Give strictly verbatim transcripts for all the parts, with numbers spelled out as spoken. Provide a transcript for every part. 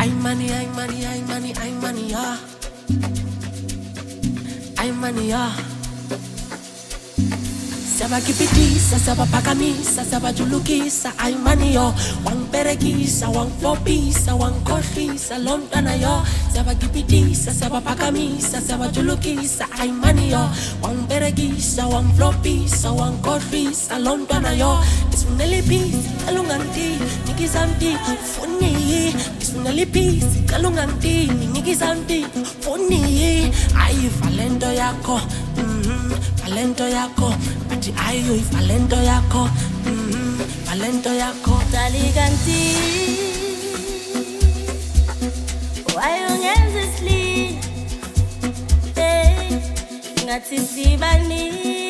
I'm money, I'm money, I'm money, I'm money, yeah. I'm money, yeah. Saba kipitisa, saba pakamisa, saba julukisa, I'm money, yo. Wang perekisa, wang flopisa, wang koshisa, lontana, yo. Saba kipitisa, saba pakamisa, saba julukisa, I'm money, yo. Wang perekisa, wang flopisa, wang koshisa, lontana, yo. Isunelipis, kalunganti, nikizanti, funny. Isunelipis, kalunganti, nikizanti, funny. Ay, falendo yako, mm-hmm, falendo yako. Ayo ifalento yako, mm, falento yako. Taliganti, why ungenzi sleep? Hey, ngathi sibani.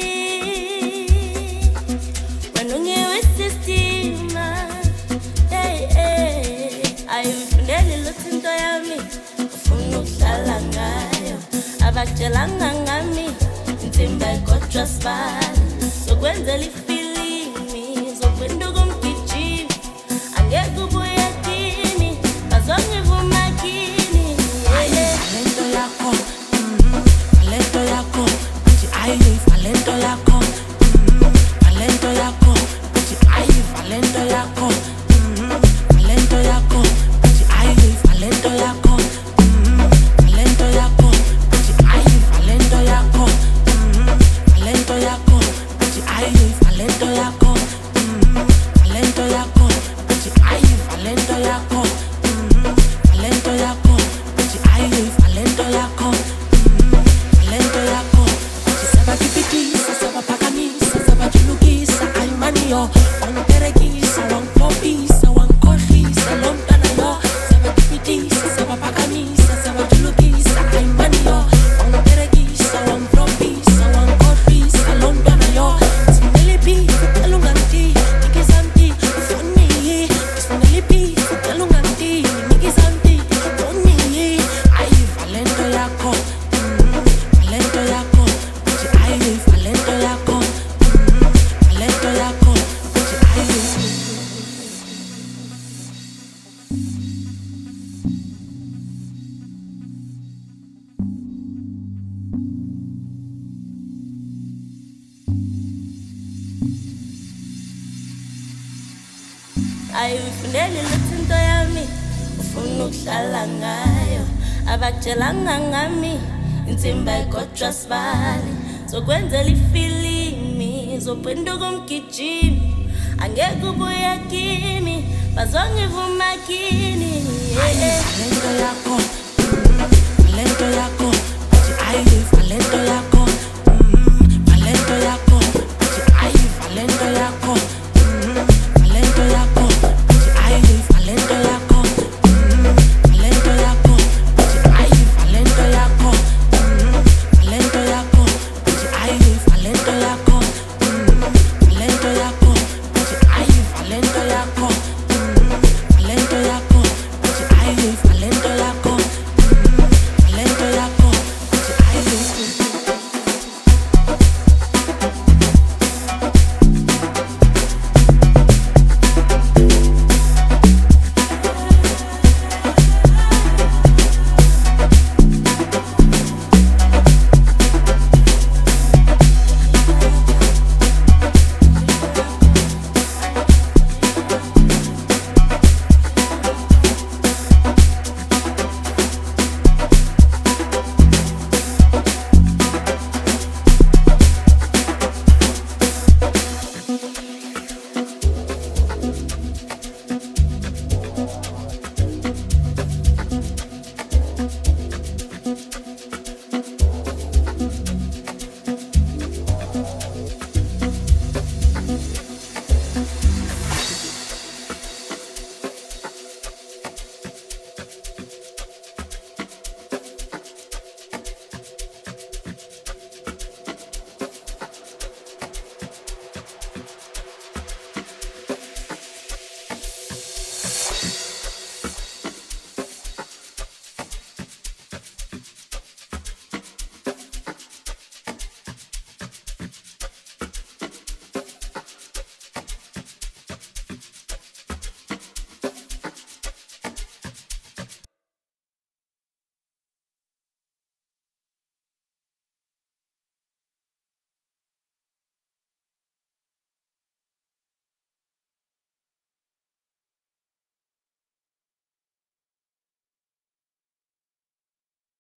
Wanunge wisistima. Hey, hey, ayo ifundele luthinto yami. Ufuna ukuhlala ngayo, abakutshelanga ngami. Insimba ikodwa sibali. Sokwenza lifilimi, sokwenda kumgijimi. Angeke ubuye kimi, bazongivuma kini. Falento yako, mm, falento yako. Ayo falento yako, mm, falento yako. Ayo falento yako, mm, falento yako. Ayo falento yako, mm, falento yako. Ayo falento yako, mm, falento yako. Ayo falento yako, mm, falento yako. Ayo falento yako, mm, falento yako. Ayo falento yako, mm, falento yako. Saba kipitisa, saba pakamisa, saba julukisa, ay maniyo. Wang perekisa, wang popisa, wang koshisa, lontana yo. Saba kipitisa, saba pakamisa, saba julukisa, ay maniyo. Wang perekisa, wang popisa, wang koshisa, lontana yo. Isunelipi, kalunganti, nikizanti, funny. Isunelipi, kalunganti, nikizanti, funny. Ay falento yako, mm, falento yako. Ay falento yako, mm, falento yako. Ay Ayo ifundele luthinto yami, ufuna ukuhlala ngayo, abakutshelanga ngami. Insimba ikodwa sibali, sokwenzela ifilimi, sokwenda kumgijimi. Angeke ubuye kimi, bazongivuma kini.